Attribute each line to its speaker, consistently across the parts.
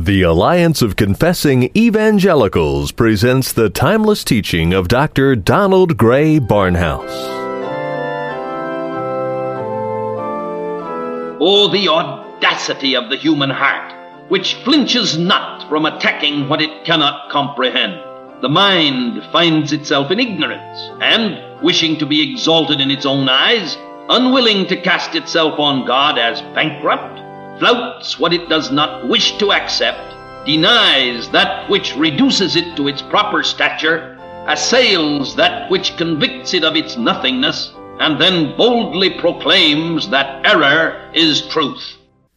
Speaker 1: The Alliance of Confessing Evangelicals presents the timeless teaching of Dr. Donald Grey Barnhouse.
Speaker 2: Oh, the audacity of the human heart, which flinches not from attacking what it cannot comprehend. The mind finds itself in ignorance, and, wishing to be exalted in its own eyes, unwilling to cast itself on God as bankrupt, flouts what it does not wish to accept, denies that which reduces it to its proper stature, assails that which convicts it of its nothingness, and then boldly proclaims that error is truth.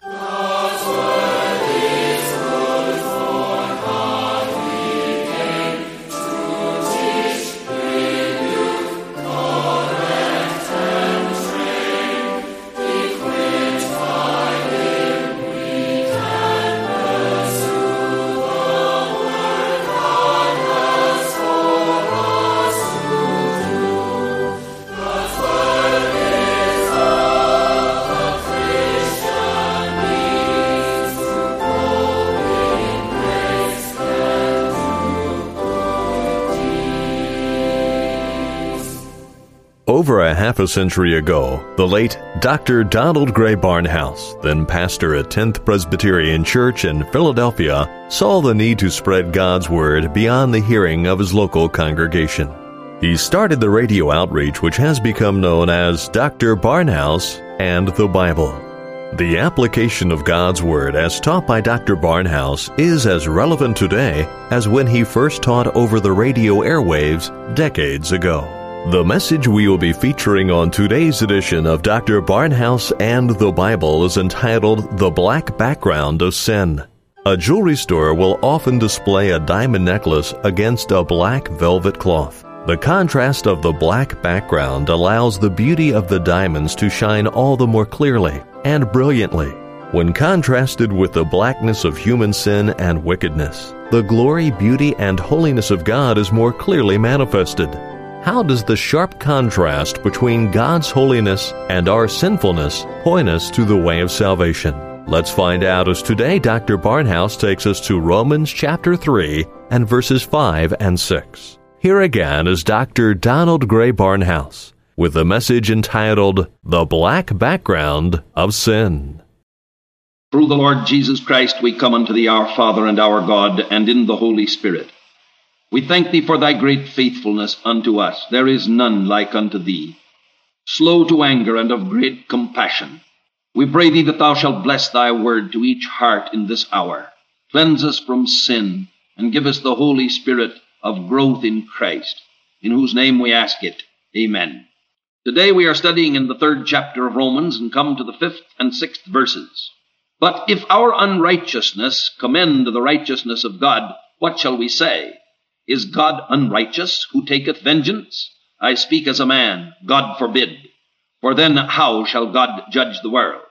Speaker 1: Over a half a century ago, the late Dr. Donald Grey Barnhouse, then pastor at 10th Presbyterian Church in Philadelphia, saw the need to spread God's Word beyond the hearing of his local congregation. He started the radio outreach which has become known as Dr. Barnhouse and the Bible. The application of God's Word as taught by Dr. Barnhouse is as relevant today as when he first taught over the radio airwaves decades ago. The message we will be featuring on today's edition of Dr. Barnhouse and the Bible is entitled The Black Background of Sin. A jewelry store will often display a diamond necklace against a black velvet cloth. The contrast of the black background allows the beauty of the diamonds to shine all the more clearly and brilliantly. When contrasted with the blackness of human sin and wickedness, the glory, beauty, and holiness of God is more clearly manifested. How does the sharp contrast between God's holiness and our sinfulness point us to the way of salvation? Let's find out as today Dr. Barnhouse takes us to Romans chapter 3 and verses 5 and 6. Here again is Dr. Donald Grey Barnhouse with a message entitled The Black Background of Sin.
Speaker 2: Through the Lord Jesus Christ we come unto thee, our Father and our God, and in the Holy Spirit. We thank thee for thy great faithfulness unto us. There is none like unto thee. Slow to anger and of great compassion. We pray thee that thou shalt bless thy word to each heart in this hour. Cleanse us from sin and give us the Holy Spirit of growth in Christ, in whose name we ask it. Amen. Today we are studying in the 3rd chapter of Romans and come to the 5th and 6th verses. But if our unrighteousness commend the righteousness of God, what shall we say? Is God unrighteous, who taketh vengeance? I speak as a man, God forbid. For then how shall God judge the world?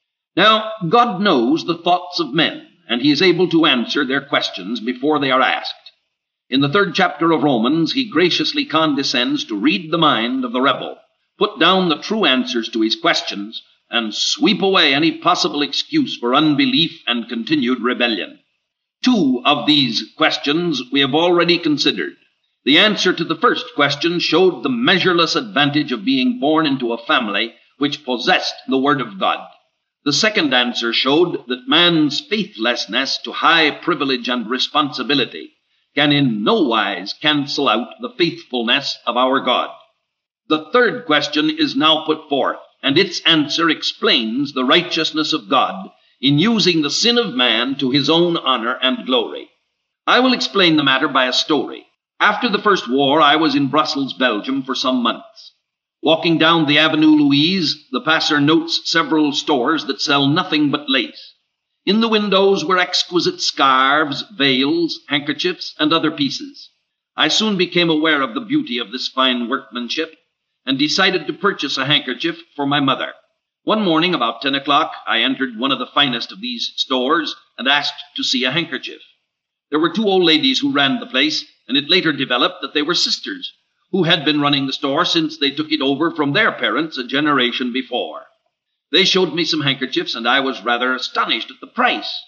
Speaker 2: Now, God knows the thoughts of men, and he is able to answer their questions before they are asked. In the 3rd chapter of Romans, he graciously condescends to read the mind of the rebel, put down the true answers to his questions, and sweep away any possible excuse for unbelief and continued rebellion. 2 of these questions we have already considered. The answer to the first question showed the measureless advantage of being born into a family which possessed the Word of God. The second answer showed that man's faithlessness to high privilege and responsibility can in no wise cancel out the faithfulness of our God. The third question is now put forth, and its answer explains the righteousness of God in using the sin of man to his own honor and glory. I will explain the matter by a story. After the First War, I was in Brussels, Belgium, for some months. Walking down the Avenue Louise, the passer notes several stores that sell nothing but lace. In the windows were exquisite scarves, veils, handkerchiefs, and other pieces. I soon became aware of the beauty of this fine workmanship, and decided to purchase a handkerchief for my mother. One morning, about 10 o'clock, I entered one of the finest of these stores and asked to see a handkerchief. There were 2 old ladies who ran the place, and it later developed that they were sisters, who had been running the store since they took it over from their parents a generation before. They showed me some handkerchiefs, and I was rather astonished at the price.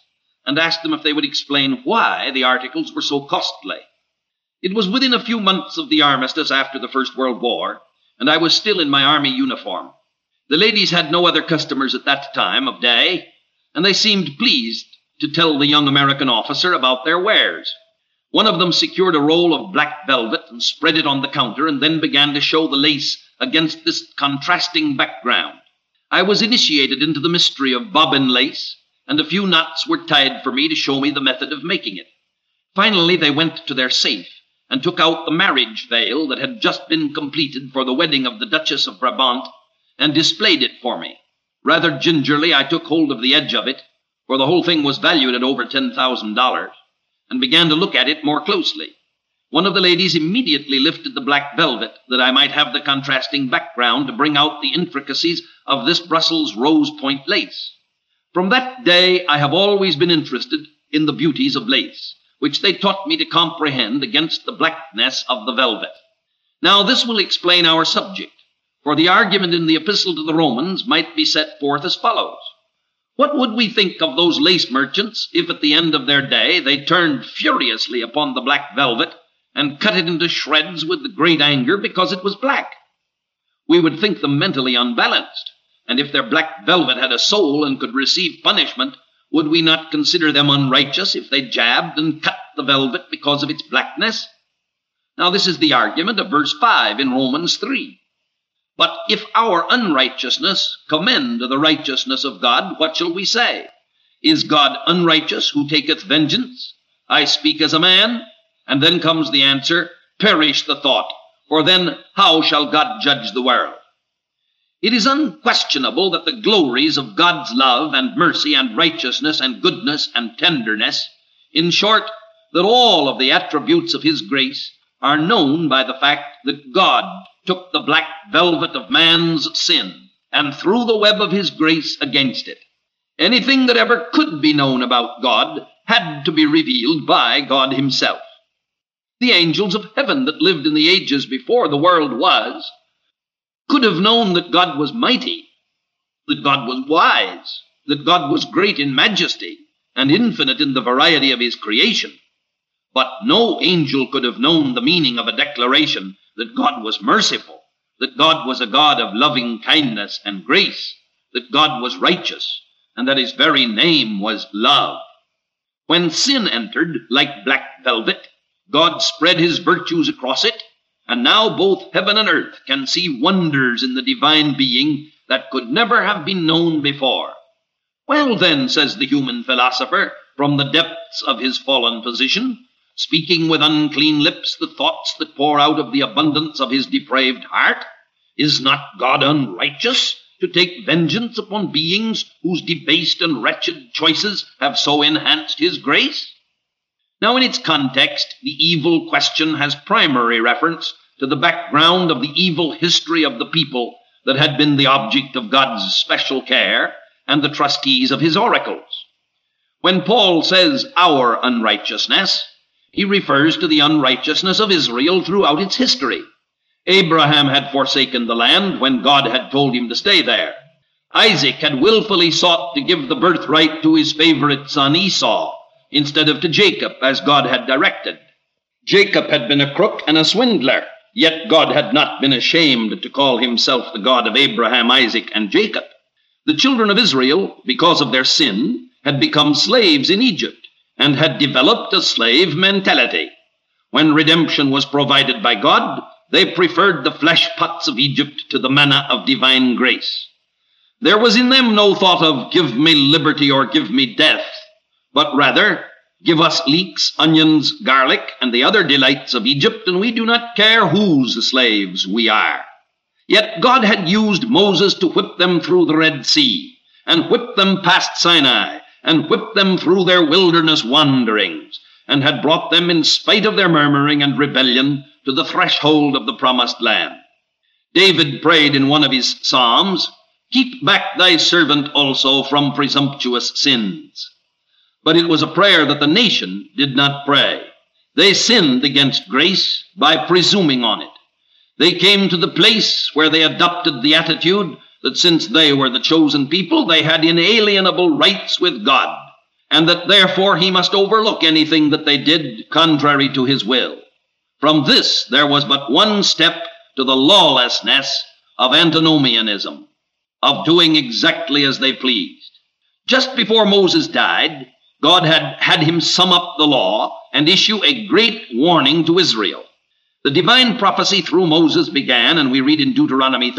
Speaker 2: and asked them if they would explain why the articles were so costly. It was within a few months of the armistice after the First World War, and I was still in my army uniform. The ladies had no other customers at that time of day, and they seemed pleased to tell the young American officer about their wares. One of them secured a roll of black velvet and spread it on the counter, and then began to show the lace against this contrasting background. I was initiated into the mystery of bobbin lace, and a few knots were tied for me to show me the method of making it. Finally, they went to their safe and took out the marriage veil that had just been completed for the wedding of the Duchess of Brabant and displayed it for me. Rather gingerly, I took hold of the edge of it, for the whole thing was valued at over $10,000, and began to look at it more closely. One of the ladies immediately lifted the black velvet that I might have the contrasting background to bring out the intricacies of this Brussels rose point lace. From that day, I have always been interested in the beauties of lace, which they taught me to comprehend against the blackness of the velvet. Now, this will explain our subject, for the argument in the Epistle to the Romans might be set forth as follows. What would we think of those lace merchants if at the end of their day they turned furiously upon the black velvet and cut it into shreds with great anger because it was black? We would think them mentally unbalanced, and if their black velvet had a soul and could receive punishment, would we not consider them unrighteous if they jabbed and cut the velvet because of its blackness? Now this is the argument of verse 5 in Romans 3. But if our unrighteousness commend the righteousness of God, what shall we say? Is God unrighteous who taketh vengeance? I speak as a man. And then comes the answer, perish the thought, for then how shall God judge the world? It is unquestionable that the glories of God's love and mercy and righteousness and goodness and tenderness, in short, that all of the attributes of his grace are known by the fact that God took the black velvet of man's sin and threw the web of his grace against it. Anything that ever could be known about God had to be revealed by God himself. The angels of heaven that lived in the ages before the world was could have known that God was mighty, that God was wise, that God was great in majesty and infinite in the variety of his creation. But no angel could have known the meaning of a declaration that God was merciful, that God was a God of loving kindness and grace, that God was righteous, and that his very name was love. When sin entered like black velvet, God spread his virtues across it, and now both heaven and earth can see wonders in the divine being that could never have been known before. Well then, says the human philosopher, from the depths of his fallen position, speaking with unclean lips the thoughts that pour out of the abundance of his depraved heart, is not God unrighteous to take vengeance upon beings whose debased and wretched choices have so enhanced his grace? Now, in its context, the evil question has primary reference to the background of the evil history of the people that had been the object of God's special care and the trustees of his oracles. When Paul says our unrighteousness, he refers to the unrighteousness of Israel throughout its history. Abraham had forsaken the land when God had told him to stay there. Isaac had willfully sought to give the birthright to his favorite son Esau, instead of to Jacob, as God had directed. Jacob had been a crook and a swindler, yet God had not been ashamed to call himself the God of Abraham, Isaac, and Jacob. The children of Israel, because of their sin, had become slaves in Egypt and had developed a slave mentality. When redemption was provided by God, they preferred the flesh pots of Egypt to the manna of divine grace. There was in them no thought of give me liberty or give me death, but rather, give us leeks, onions, garlic, and the other delights of Egypt, and we do not care whose slaves we are. Yet God had used Moses to whip them through the Red Sea, and whip them past Sinai, and whip them through their wilderness wanderings, and had brought them in spite of their murmuring and rebellion to the threshold of the promised land. David prayed in one of his psalms, "Keep back thy servant also from presumptuous sins." But it was a prayer that the nation did not pray. They sinned against grace by presuming on it. They came to the place where they adopted the attitude that since they were the chosen people, they had inalienable rights with God, and that therefore he must overlook anything that they did contrary to his will. From this there was but one step to the lawlessness of antinomianism, of doing exactly as they pleased. Just before Moses died, God had him sum up the law and issue a great warning to Israel. The divine prophecy through Moses began, and we read in Deuteronomy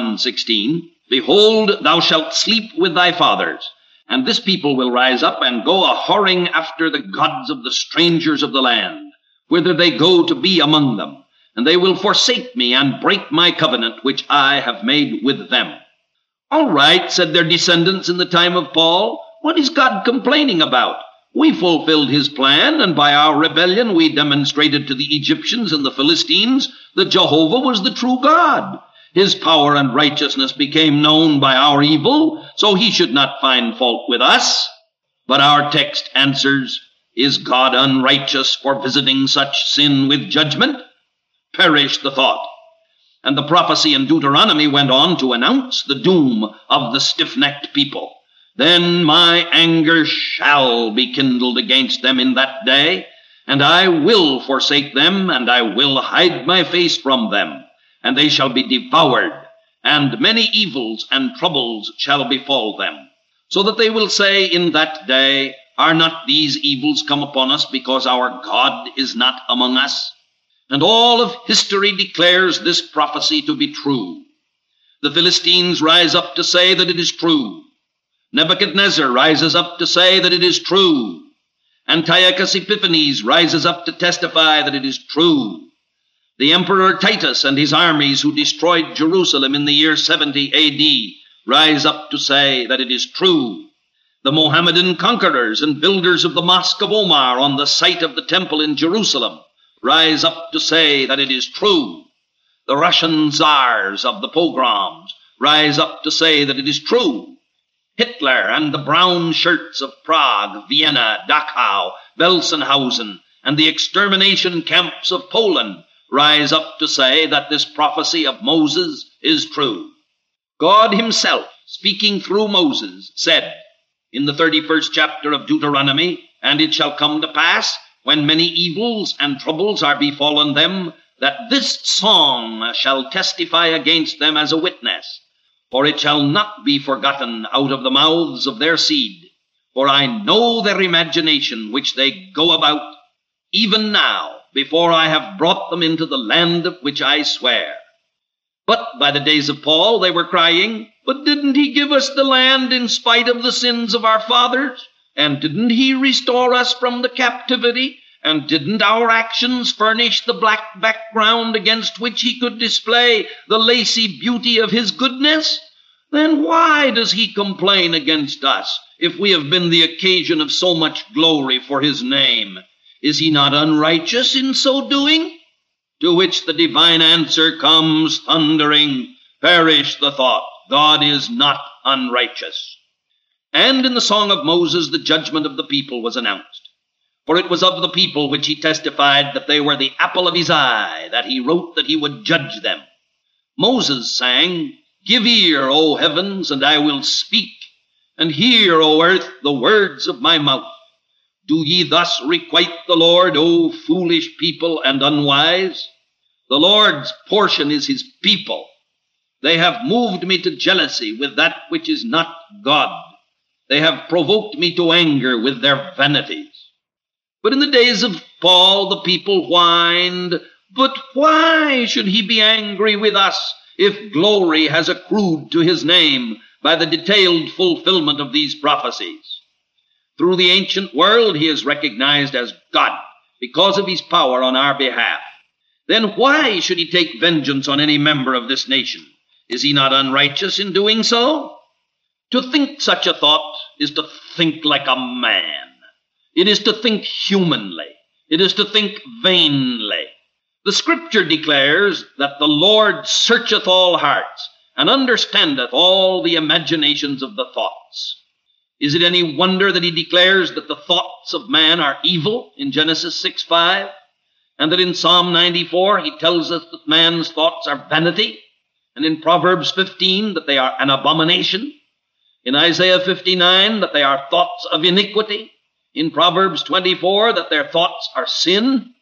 Speaker 2: 31:16, "Behold, thou shalt sleep with thy fathers, and this people will rise up and go a-whoring after the gods of the strangers of the land, whither they go to be among them, and they will forsake me and break my covenant which I have made with them." "All right," said their descendants in the time of Paul, "what is God complaining about? We fulfilled his plan, and by our rebellion we demonstrated to the Egyptians and the Philistines that Jehovah was the true God. His power and righteousness became known by our evil, so he should not find fault with us." But our text answers, "Is God unrighteous for visiting such sin with judgment? Perish the thought." And the prophecy in Deuteronomy went on to announce the doom of the stiff-necked people. "Then my anger shall be kindled against them in that day, and I will forsake them, and I will hide my face from them, and they shall be devoured, and many evils and troubles shall befall them, so that they will say in that day, Are not these evils come upon us because our God is not among us?" And all of history declares this prophecy to be true. The Philistines rise up to say that it is true. Nebuchadnezzar rises up to say that it is true. Antiochus Epiphanes rises up to testify that it is true. The Emperor Titus and his armies who destroyed Jerusalem in the year 70 AD rise up to say that it is true. The Mohammedan conquerors and builders of the Mosque of Omar on the site of the temple in Jerusalem rise up to say that it is true. The Russian czars of the pogroms rise up to say that it is true. Hitler and the brown shirts of Prague, Vienna, Dachau, Belsenhausen, and the extermination camps of Poland rise up to say that this prophecy of Moses is true. God himself, speaking through Moses, said in the 31st chapter of Deuteronomy, "And it shall come to pass, when many evils and troubles are befallen them, that this song shall testify against them as a witness. For it shall not be forgotten out of the mouths of their seed. For I know their imagination which they go about, even now, before I have brought them into the land of which I swear." But by the days of Paul they were crying, "But didn't he give us the land in spite of the sins of our fathers? And didn't he restore us from the captivity? And didn't our actions furnish the black background against which he could display the lacy beauty of his goodness? Then why does he complain against us, if we have been the occasion of so much glory for his name? Is he not unrighteous in so doing?" To which the divine answer comes thundering, "Perish the thought, God is not unrighteous." And in the Song of Moses the judgment of the people was announced. For it was of the people which he testified that they were the apple of his eye, that he wrote that he would judge them. Moses sang, "Give ear, O heavens, and I will speak, and hear, O earth, the words of my mouth. Do ye thus requite the Lord, O foolish people and unwise? The Lord's portion is his people. They have moved me to jealousy with that which is not God. They have provoked me to anger with their vanities." But in the days of Paul the people whined, "But why should he be angry with us if glory has accrued to his name by the detailed fulfillment of these prophecies? Through the ancient world he is recognized as God because of his power on our behalf. Then why should he take vengeance on any member of this nation? Is he not unrighteous in doing so?" To think such a thought is to think like a man. It is to think humanly. It is to think vainly. The Scripture declares that the Lord searcheth all hearts and understandeth all the imaginations of the thoughts. Is it any wonder that he declares that the thoughts of man are evil in Genesis 6:5, and that in Psalm 94 he tells us that man's thoughts are vanity, and in Proverbs 15 that they are an abomination, in Isaiah 59 that they are thoughts of iniquity, in Proverbs 24 that their thoughts are sin.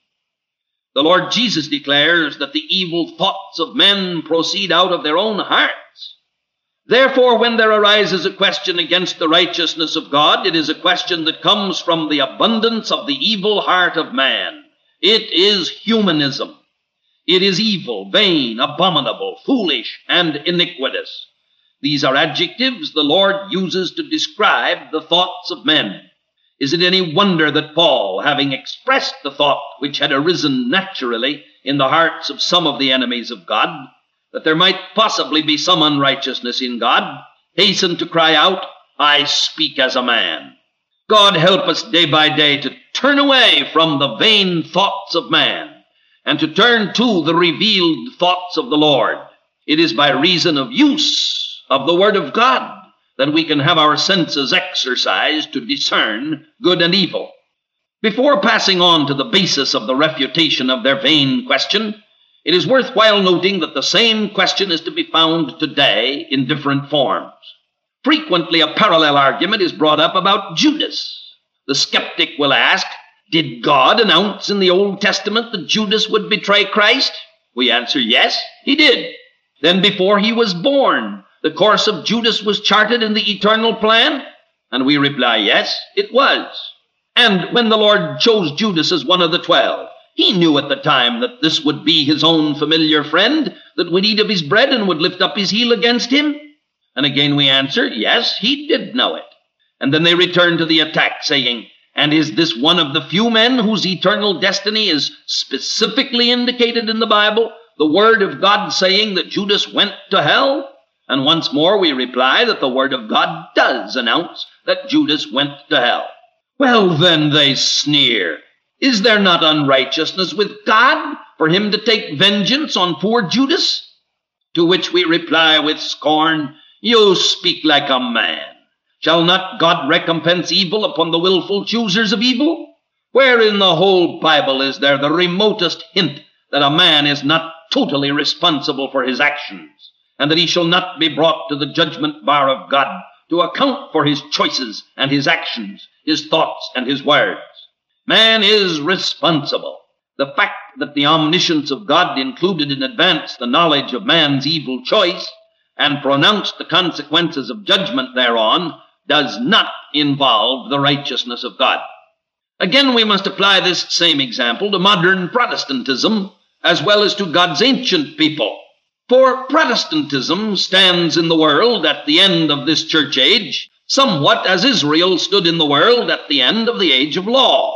Speaker 2: The Lord Jesus declares that the evil thoughts of men proceed out of their own hearts. Therefore, when there arises a question against the righteousness of God, it is a question that comes from the abundance of the evil heart of man. It is humanism. It is evil, vain, abominable, foolish, and iniquitous. These are adjectives the Lord uses to describe the thoughts of men. Is it any wonder that Paul, having expressed the thought which had arisen naturally in the hearts of some of the enemies of God, that there might possibly be some unrighteousness in God, hastened to cry out, I speak as a man. God help us day by day to turn away from the vain thoughts of man and to turn to the revealed thoughts of the Lord. It is by reason of use of the Word of God that we can have our senses exercised to discern good and evil. Before passing on to the basis of the refutation of their vain question, it is worthwhile noting that the same question is to be found today in different forms. Frequently, a parallel argument is brought up about Judas. The skeptic will ask, did God announce in the Old Testament that Judas would betray Christ? We answer, yes, he did. Then before he was born, the course of Judas was charted in the eternal plan? And we reply, yes, it was. And when the Lord chose Judas as one of the 12, he knew at the time that this would be his own familiar friend that would eat of his bread and would lift up his heel against him? And again we answer, yes, he did know it. And then they return to the attack, saying, and is this one of the few men whose eternal destiny is specifically indicated in the Bible, the Word of God saying that Judas went to hell? And once more we reply that the Word of God does announce that Judas went to hell. Well, then they sneer. Is there not unrighteousness with God for him to take vengeance on poor Judas? To which we reply with scorn, you speak like a man. Shall not God recompense evil upon the willful choosers of evil? Where in the whole Bible is there the remotest hint that a man is not totally responsible for his actions, and that he shall not be brought to the judgment bar of God to account for his choices and his actions, his thoughts and his words? Man is responsible. The fact that the omniscience of God included in advance the knowledge of man's evil choice and pronounced the consequences of judgment thereon does not involve the righteousness of God. Again, we must apply this same example to modern Protestantism as well as to God's ancient people. For Protestantism stands in the world at the end of this church age, somewhat as Israel stood in the world at the end of the age of law.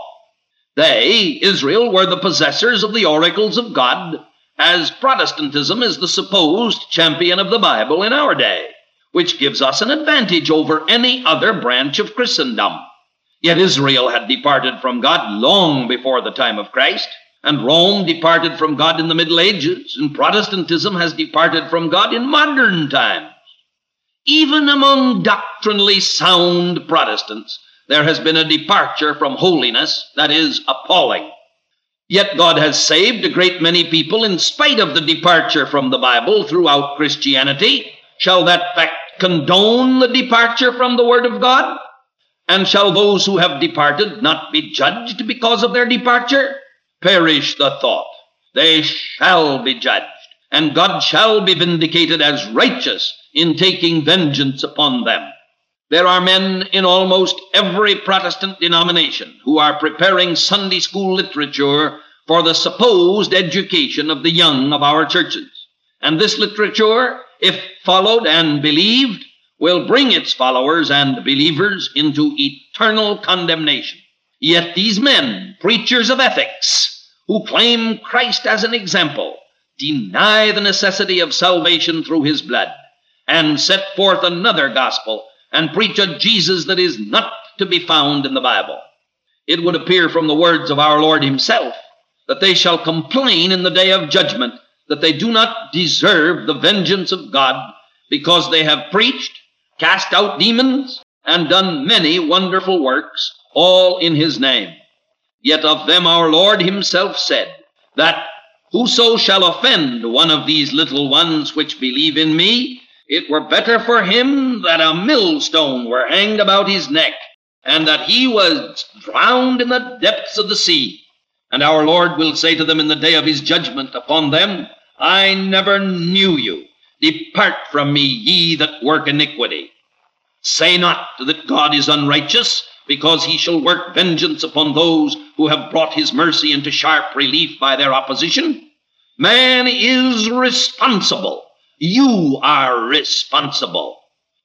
Speaker 2: They, Israel, were the possessors of the oracles of God, as Protestantism is the supposed champion of the Bible in our day, which gives us an advantage over any other branch of Christendom. Yet Israel had departed from God long before the time of Christ, and Rome departed from God in the Middle Ages, and Protestantism has departed from God in modern times. Even among doctrinally sound Protestants, there has been a departure from holiness that is appalling. Yet God has saved a great many people in spite of the departure from the Bible throughout Christianity. Shall that fact condone the departure from the Word of God? And shall those who have departed not be judged because of their departure? Perish the thought. They shall be judged, and God shall be vindicated as righteous in taking vengeance upon them. There are men in almost every Protestant denomination who are preparing Sunday school literature for the supposed education of the young of our churches. And this literature, if followed and believed, will bring its followers and believers into eternal condemnation. Yet these men, preachers of ethics, who claim Christ as an example, deny the necessity of salvation through his blood, and set forth another gospel, and preach a Jesus that is not to be found in the Bible. It would appear from the words of our Lord himself that they shall complain in the day of judgment that they do not deserve the vengeance of God, because they have preached, cast out demons, and done many wonderful works, all in his name. Yet of them our Lord himself said that whoso shall offend one of these little ones which believe in me, it were better for him that a millstone were hanged about his neck, and that he was drowned in the depths of the sea. And our Lord will say to them in the day of his judgment upon them, I never knew you. Depart from me, ye that work iniquity. Say not that God is unrighteous, because he shall work vengeance upon those who have brought his mercy into sharp relief by their opposition. Man is responsible. You are responsible.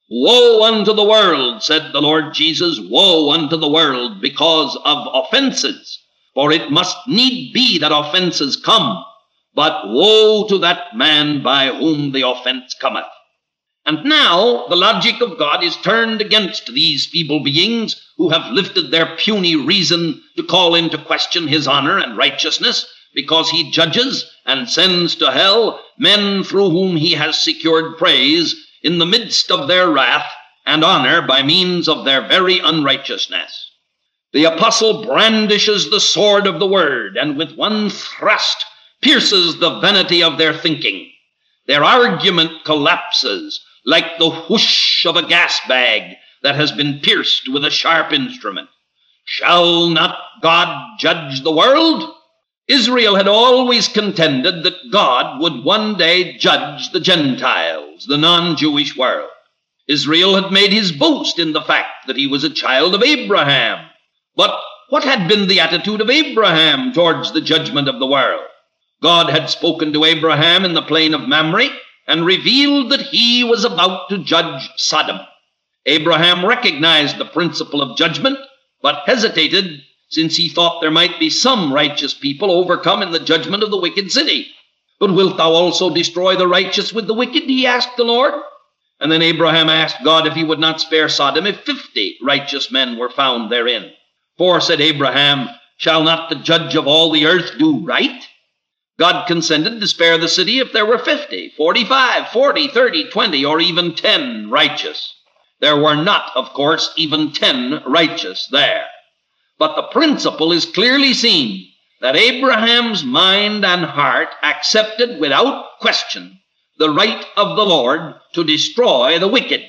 Speaker 2: Woe unto the world, said the Lord Jesus, woe unto the world because of offenses. For it must need be that offenses come, but woe to that man by whom the offense cometh. And now the logic of God is turned against these feeble beings who have lifted their puny reason to call into question his honor and righteousness, because he judges and sends to hell men through whom he has secured praise in the midst of their wrath and honor by means of their very unrighteousness. The apostle brandishes the sword of the word, and with one thrust pierces the vanity of their thinking. Their argument collapses like the whoosh of a gas bag that has been pierced with a sharp instrument. Shall not God judge the world? Israel had always contended that God would one day judge the Gentiles, the non-Jewish world. Israel had made his boast in the fact that he was a child of Abraham. But what had been the attitude of Abraham towards the judgment of the world? God had spoken to Abraham in the plain of Mamre and revealed that he was about to judge Sodom. Abraham recognized the principle of judgment, but hesitated, since he thought there might be some righteous people overcome in the judgment of the wicked city. But wilt thou also destroy the righteous with the wicked? He asked the Lord. And then Abraham asked God if he would not spare Sodom if 50 righteous men were found therein. For, said Abraham, shall not the judge of all the earth do right? God consented to spare the city if there were 50, 45, 40, 30, 20, or even 10 righteous. There were not, of course, even 10 righteous there. But the principle is clearly seen that Abraham's mind and heart accepted without question the right of the Lord to destroy the wicked.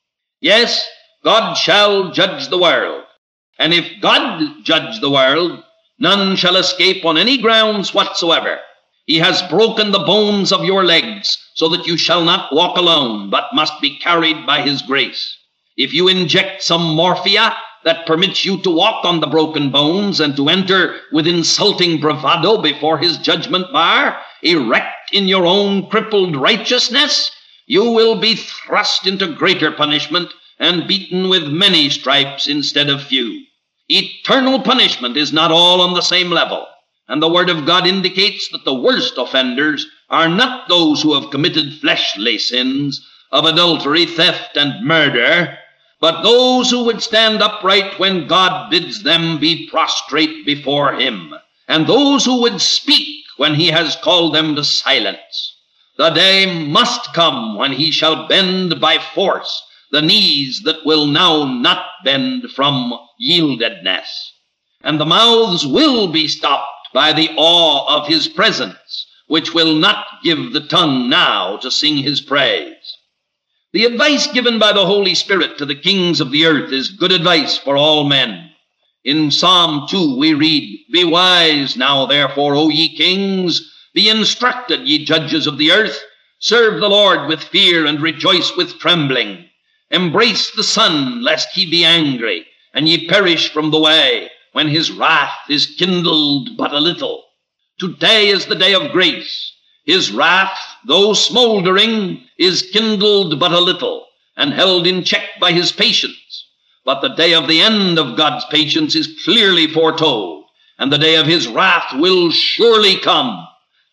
Speaker 2: Yes, God shall judge the world. And if God judge the world, none shall escape on any grounds whatsoever. He has broken the bones of your legs, so that you shall not walk alone, but must be carried by his grace. If you inject some morphia that permits you to walk on the broken bones and to enter with insulting bravado before his judgment bar, erect in your own crippled righteousness, you will be thrust into greater punishment and beaten with many stripes instead of few. Eternal punishment is not all on the same level, and the Word of God indicates that the worst offenders are not those who have committed fleshly sins of adultery, theft, and murder, but those who would stand upright when God bids them be prostrate before him, and those who would speak when he has called them to silence. The day must come when he shall bend by force the knees that will now not bend from yieldedness, and the mouths will be stopped by the awe of his presence, which will not give the tongue now to sing his praise. The advice given by the Holy Spirit to the kings of the earth is good advice for all men. In Psalm 2 we read, Be wise now, therefore, O ye kings, be instructed, ye judges of the earth, serve the Lord with fear and rejoice with trembling. Embrace the Son, lest he be angry, and ye perish from the way, when his wrath is kindled but a little. Today is the day of grace. His wrath, though smoldering, is kindled but a little, and held in check by his patience. But the day of the end of God's patience is clearly foretold, and the day of his wrath will surely come.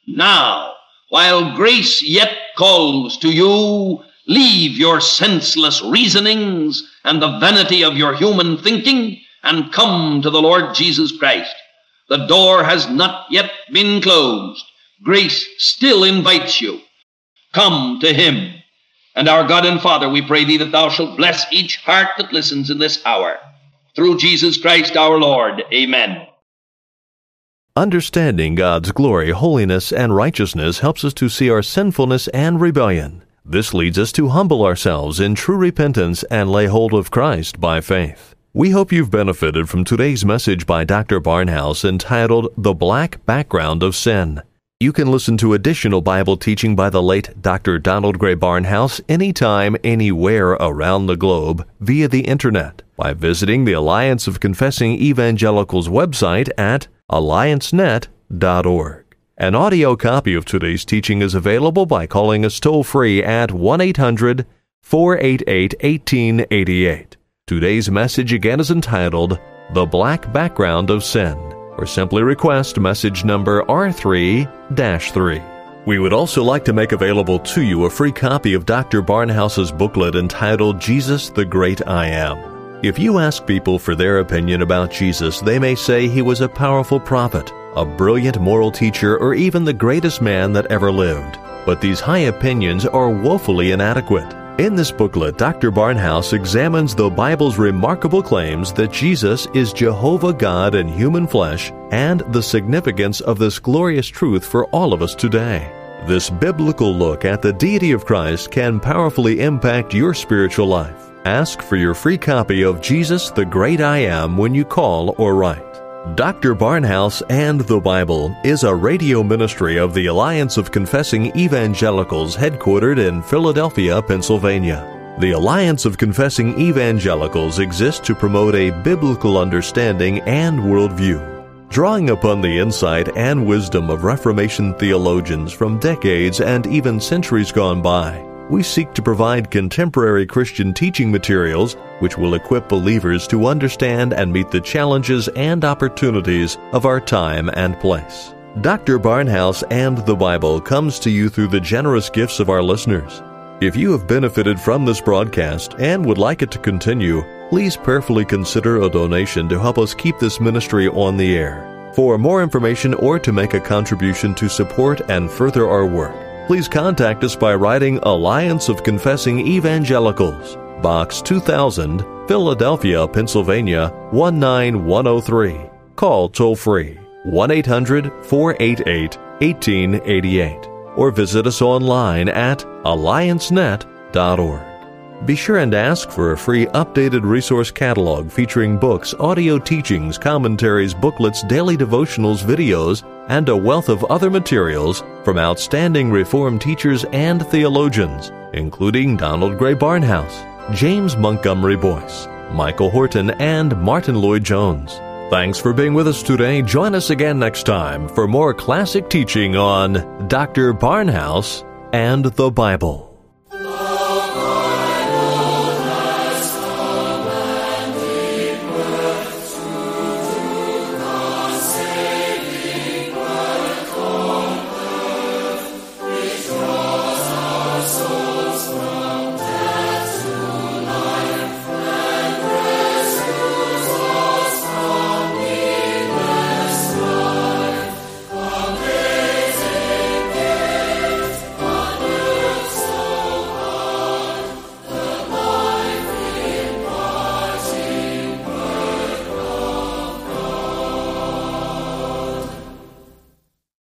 Speaker 2: Now, while grace yet calls to you, leave your senseless reasonings and the vanity of your human thinking, and come to the Lord Jesus Christ. The door has not yet been closed. Grace still invites you. Come to him. And our God and Father, we pray thee that thou shalt bless each heart that listens in this hour. Through Jesus Christ our Lord. Amen.
Speaker 1: Understanding God's glory, holiness, and righteousness helps us to see our sinfulness and rebellion. This leads us to humble ourselves in true repentance and lay hold of Christ by faith. We hope you've benefited from today's message by Dr. Barnhouse entitled The Black Background of Sin. You can listen to additional Bible teaching by the late Dr. Donald Gray Barnhouse anytime, anywhere around the globe via the Internet by visiting the Alliance of Confessing Evangelicals website at alliancenet.org. An audio copy of today's teaching is available by calling us toll-free at 1-800-488-1888. Today's message again is entitled, The Black Background of Sin, or simply request message number R3-3. We would also like to make available to you a free copy of Dr. Barnhouse's booklet entitled Jesus the Great I Am. If you ask people for their opinion about Jesus, they may say he was a powerful prophet, a brilliant moral teacher, or even the greatest man that ever lived. But these high opinions are woefully inadequate. In this booklet, Dr. Barnhouse examines the Bible's remarkable claims that Jesus is Jehovah God in human flesh and the significance of this glorious truth for all of us today. This biblical look at the deity of Christ can powerfully impact your spiritual life. Ask for your free copy of Jesus the Great I Am when you call or write. Dr. Barnhouse and the Bible is a radio ministry of the Alliance of Confessing Evangelicals headquartered in Philadelphia, Pennsylvania. The Alliance of Confessing Evangelicals exists to promote a biblical understanding and worldview. Drawing upon the insight and wisdom of Reformation theologians from decades and even centuries gone by, we seek to provide contemporary Christian teaching materials which will equip believers to understand and meet the challenges and opportunities of our time and place. Dr. Barnhouse and the Bible comes to you through the generous gifts of our listeners. If you have benefited from this broadcast and would like it to continue, please prayerfully consider a donation to help us keep this ministry on the air. For more information or to make a contribution to support and further our work, please contact us by writing Alliance of Confessing Evangelicals, Box 2000, Philadelphia, Pennsylvania 19103. Call toll-free 1-800-488-1888 or visit us online at alliancenet.org. Be sure and ask for a free updated resource catalog featuring books, audio teachings, commentaries, booklets, daily devotionals, videos, and a wealth of other materials from outstanding Reformed teachers and theologians, including Donald Gray Barnhouse, James Montgomery Boyce, Michael Horton, and Martin Lloyd-Jones. Thanks for being with us today. Join us again next time for more classic teaching on Dr. Barnhouse and the Bible.